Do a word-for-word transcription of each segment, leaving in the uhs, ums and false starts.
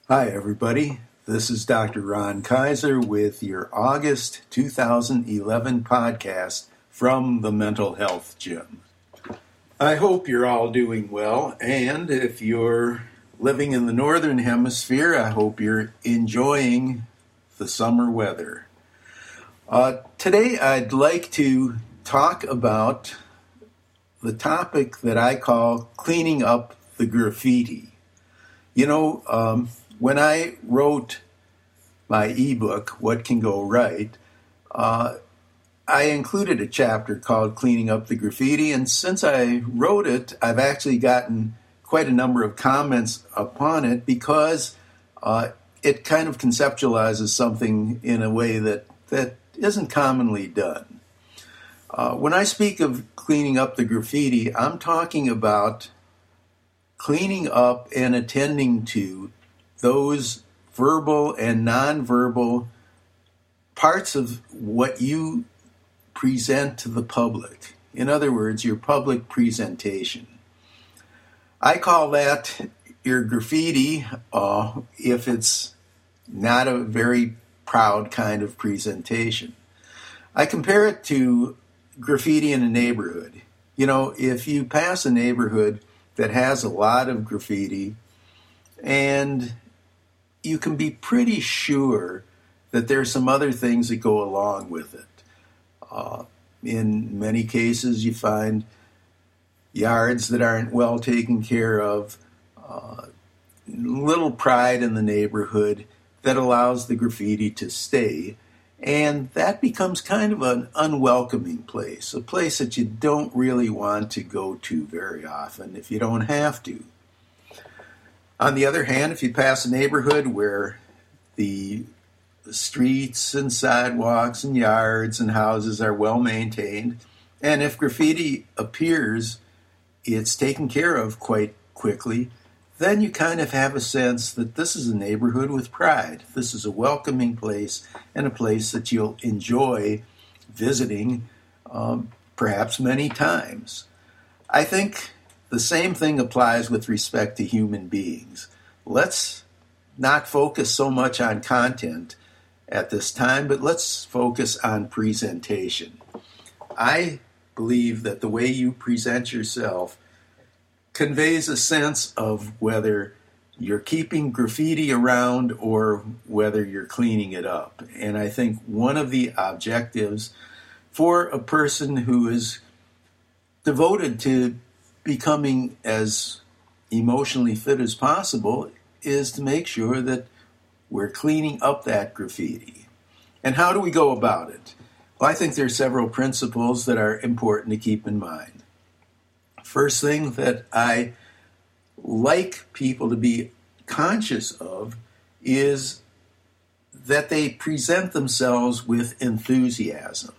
Hi, everybody. This is Doctor Ron Kaiser with your August two thousand eleven podcast from the Mental Health Gym. I hope you're all doing well, and if you're living in the Northern Hemisphere, I hope you're enjoying the summer weather. Uh, today, I'd like to talk about the topic that I call cleaning up the graffiti. You know, um, when I wrote my ebook, What Can Go Right, uh, I included a chapter called Cleaning Up the Graffiti, and since I wrote it, I've actually gotten quite a number of comments upon it because uh, it kind of conceptualizes something in a way that, that isn't commonly done. Uh, when I speak of cleaning up the graffiti, I'm talking about cleaning up and attending to those verbal and nonverbal parts of what you present to the public. In other words, your public presentation. I call that your graffiti uh, if it's not a very proud kind of presentation. I compare it to graffiti in a neighborhood. You know, if you pass a neighborhood that has a lot of graffiti, and you can be pretty sure that there's some other things that go along with it. Uh, in many cases, you find yards that aren't well taken care of, uh, little pride in the neighborhood that allows the graffiti to stay, and that becomes kind of an unwelcoming place, a place that you don't really want to go to very often if you don't have to. On the other hand, if you pass a neighborhood where the streets and sidewalks and yards and houses are well maintained, and if graffiti appears, it's taken care of quite quickly, then you kind of have a sense that this is a neighborhood with pride. This is a welcoming place and a place that you'll enjoy visiting um, perhaps many times. I think the same thing applies with respect to human beings. Let's not focus so much on content at this time, but let's focus on presentation. I believe that the way you present yourself conveys a sense of whether you're keeping graffiti around or whether you're cleaning it up. And I think one of the objectives for a person who is devoted to becoming as emotionally fit as possible is to make sure that we're cleaning up that graffiti. And how do we go about it? Well, I think there are several principles that are important to keep in mind. First thing that I like people to be conscious of is that they present themselves with enthusiasm.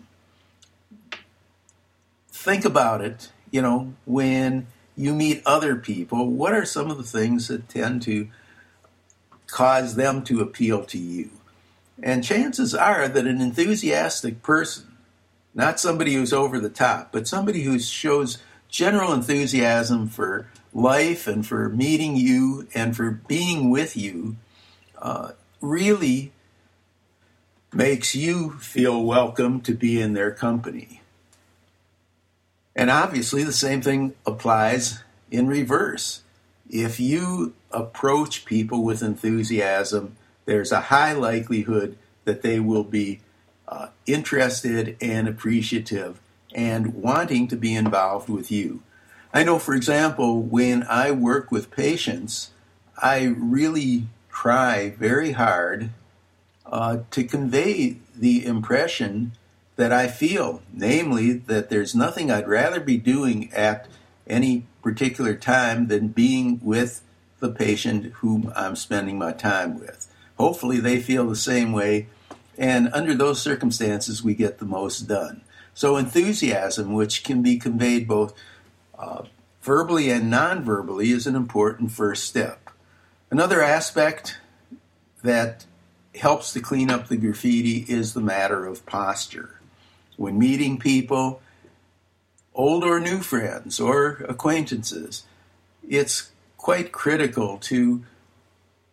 Think about it. You know, when you meet other people, what are some of the things that tend to cause them to appeal to you? And chances are that an enthusiastic person, not somebody who's over the top, but somebody who shows general enthusiasm for life and for meeting you and for being with you, uh, really makes you feel welcome to be in their company. And obviously, the same thing applies in reverse. If you approach people with enthusiasm, there's a high likelihood that they will be uh, interested and appreciative and wanting to be involved with you. I know, for example, when I work with patients, I really try very hard uh, to convey the impression that I feel, namely that there's nothing I'd rather be doing at any particular time than being with the patient whom I'm spending my time with. Hopefully they feel the same way, and under those circumstances we get the most done. So enthusiasm, which can be conveyed both uh, verbally and non-verbally, is an important first step. Another aspect that helps to clean up the graffiti is the matter of posture. When meeting people, old or new friends or acquaintances, it's quite critical to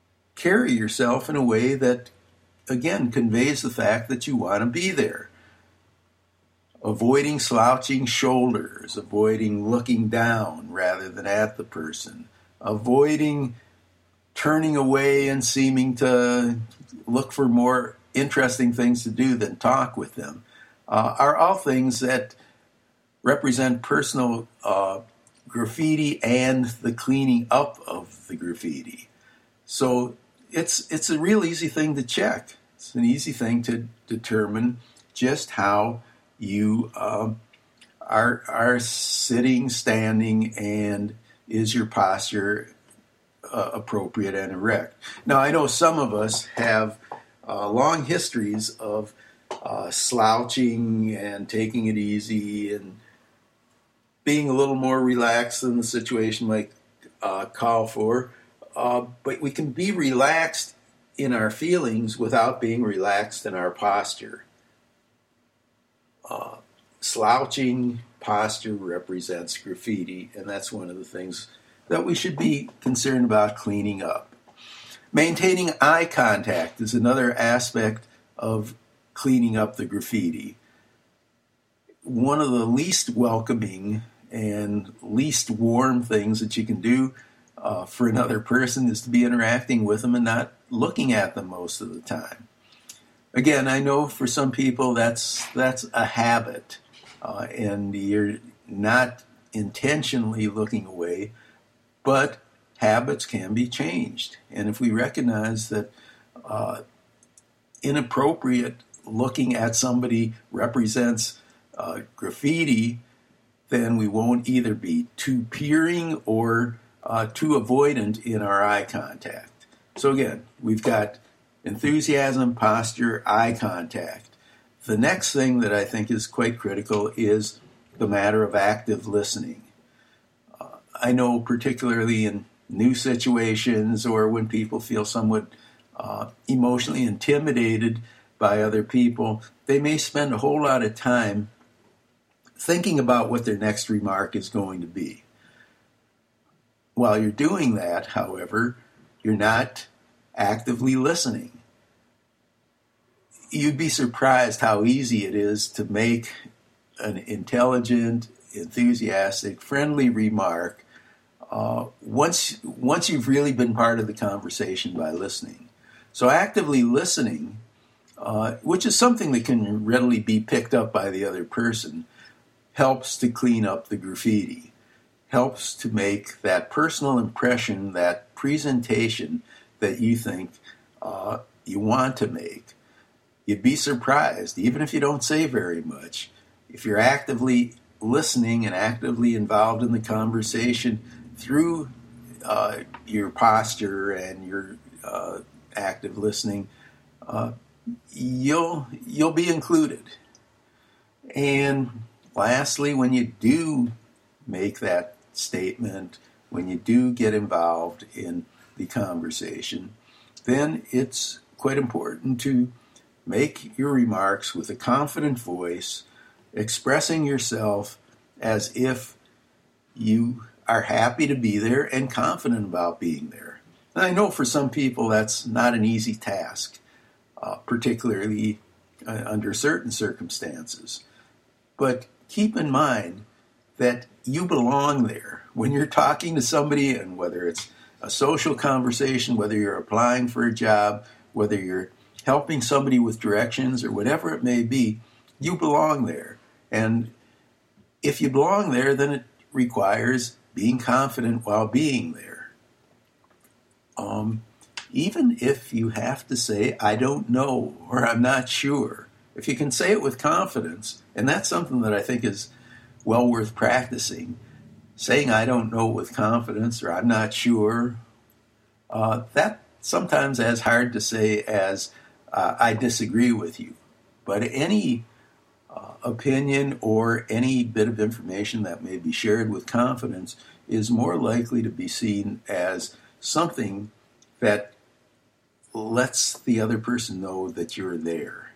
carry yourself in a way that, again, conveys the fact that you want to be there. Avoiding slouching shoulders, avoiding looking down rather than at the person, avoiding turning away and seeming to look for more interesting things to do than talk with them, uh, are all things that represent personal uh, graffiti and the cleaning up of the graffiti. So it's it's a real easy thing to check. It's an easy thing to determine just how you uh, are are sitting, standing, and is your posture uh, appropriate and erect. Now, I know some of us have uh, long histories of uh, slouching and taking it easy and being a little more relaxed than the situation might uh, call for. Uh, but we can be relaxed in our feelings without being relaxed in our posture. Uh, slouching posture represents graffiti, and that's one of the things that we should be concerned about cleaning up. Maintaining eye contact is another aspect of cleaning up the graffiti. One of the least welcoming and least warm things that you can do uh, for another person is to be interacting with them and not looking at them most of the time. Again, I know for some people that's that's a habit, uh, and you're not intentionally looking away, but habits can be changed. And if we recognize that uh, inappropriate looking at somebody represents uh, graffiti, then we won't either be too peering or uh, too avoidant in our eye contact. So again, we've got enthusiasm, posture, eye contact. The next thing that I think is quite critical is the matter of active listening. Uh, I know particularly in new situations or when people feel somewhat uh, emotionally intimidated by other people, they may spend a whole lot of time thinking about what their next remark is going to be. While you're doing that, however, you're not actively listening. You'd be surprised how easy it is to make an intelligent, enthusiastic, friendly remark uh, once once you've really been part of the conversation by listening. So actively listening, uh, which is something that can readily be picked up by the other person, helps to clean up the graffiti, helps to make that personal impression, that presentation that you think uh, you want to make. You'd be surprised, even if you don't say very much, if you're actively listening and actively involved in the conversation through uh, your posture and your uh, active listening, uh, you'll you'll be included. And lastly, when you do make that statement, when you do get involved in the conversation, then it's quite important to make your remarks with a confident voice, expressing yourself as if you are happy to be there and confident about being there. And I know for some people that's not an easy task, uh, particularly uh, under certain circumstances. But keep in mind that you belong there. When you're talking to somebody, and whether it's a social conversation, whether you're applying for a job, whether you're helping somebody with directions or whatever it may be, you belong there. And if you belong there, then it requires being confident while being there. Um, even if you have to say, I don't know, or I'm not sure, if you can say it with confidence, and that's something that I think is well worth practicing, saying I don't know with confidence or I'm not sure, uh, that sometimes as hard to say as uh, I disagree with you. But any uh, opinion or any bit of information that may be shared with confidence is more likely to be seen as something that lets the other person know that you're there.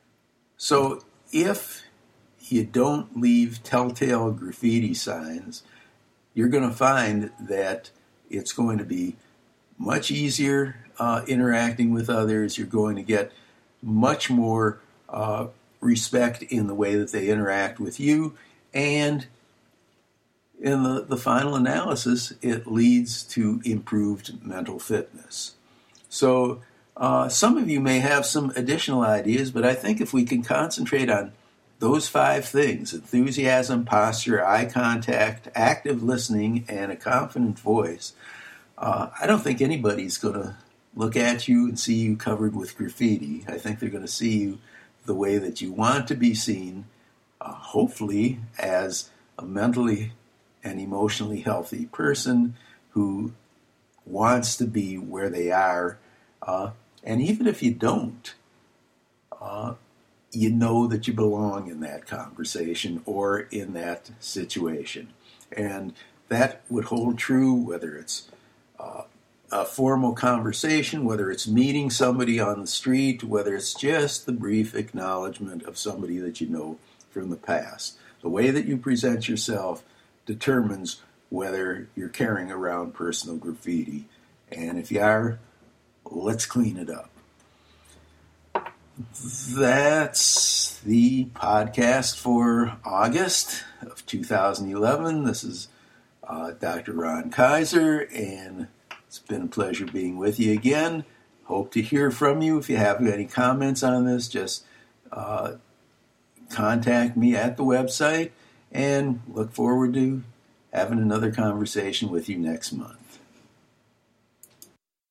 So if you don't leave telltale graffiti signs, you're going to find that it's going to be much easier uh, interacting with others. You're going to get much more uh, respect in the way that they interact with you. And in the, the final analysis, it leads to improved mental fitness. So uh, some of you may have some additional ideas, but I think if we can concentrate on those five things: enthusiasm, posture, eye contact, active listening, and a confident voice, uh, I don't think anybody's going to look at you and see you covered with graffiti. I think they're going to see you the way that you want to be seen, uh, hopefully as a mentally and emotionally healthy person who wants to be where they are. Uh, and even if you don't, uh, you know that you belong in that conversation or in that situation. And that would hold true whether it's uh, a formal conversation, whether it's meeting somebody on the street, whether it's just the brief acknowledgement of somebody that you know from the past. The way that you present yourself determines whether you're carrying around personal graffiti. And if you are, let's clean it up. That's the podcast for August of two thousand eleven. This is uh, Doctor Ron Kaiser, and it's been a pleasure being with you again. Hope to hear from you. If you have any comments on this, just uh, contact me at the website, and look forward to having another conversation with you next month.